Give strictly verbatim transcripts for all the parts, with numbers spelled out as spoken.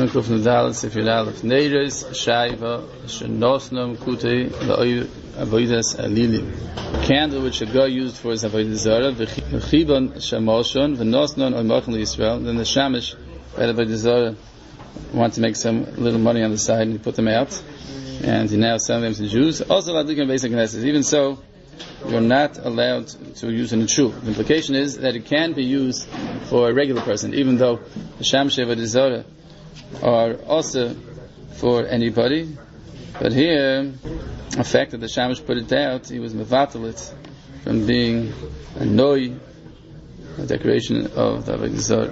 Siman Kuf Nudal Sifir Aleph Neiros Shaiva Shenosnom Kutei Avodas Alili. Candle which a guy used for his avodah zara, v'chibon shamoshon v'nosnon oimachon Yisrael. Then the shamish at avodah zara want to make some little money on the side, and he put them out, and he now selling them to Jews. Also, ladlikim basic knesses. Even so, you're not allowed to use in a shul. The implication is that it can be used for a regular person, even though the shamish avodah zara are also for anybody. But here, the fact that the shamish put it out, he was mevatel it from being a noi, a decoration of the avodah zara.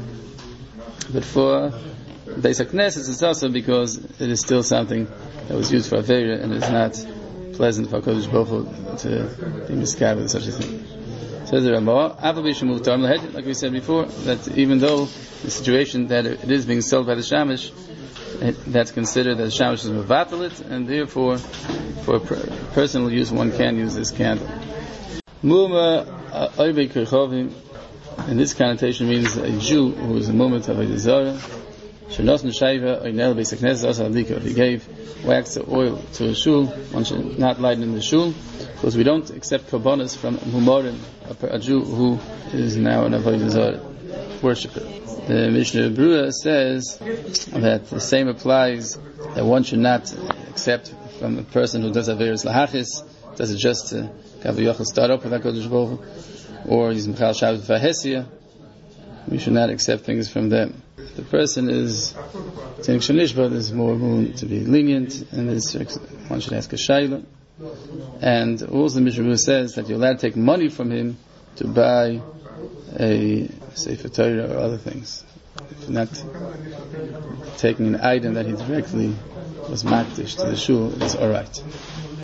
But for Beis HaKnesses, it's also because it is still something that was used for Avera, and it's not pleasant for HaKadosh Baruch Hu to be misguided with such a thing. Says the Ramah, like we said before, that even though the situation that it is being sold by the shamish, it, that's considered that the shamish is mevatalit, and therefore, for personal use, one can use this candle. Muma oibei kirchovim, and this connotation means a Jew who is a moment of a desire. Shenosn shayva oinel beis haknesses also adlika. If he gave wax or oil to a shul, one should not light it in the shul, because we don't accept korbanos from humorim, a Jew who is now an avodah zara worshipper. The Mishnah Berurah says that the same applies, that one should not accept from a person who does averis lahachis, does it just to have a yochel start up with HaKadosh Baruch Hu, or he's mechal Shabbat v'hesia. We should not accept things from them. The person is saying shanishba, there's more room to be lenient, and this one should ask a shayla. And also the Mishnah Berurah says that you're allowed to take money from him to buy a Sefer Torah or other things. If not taking an item that he directly was makdish to the shul, it's alright.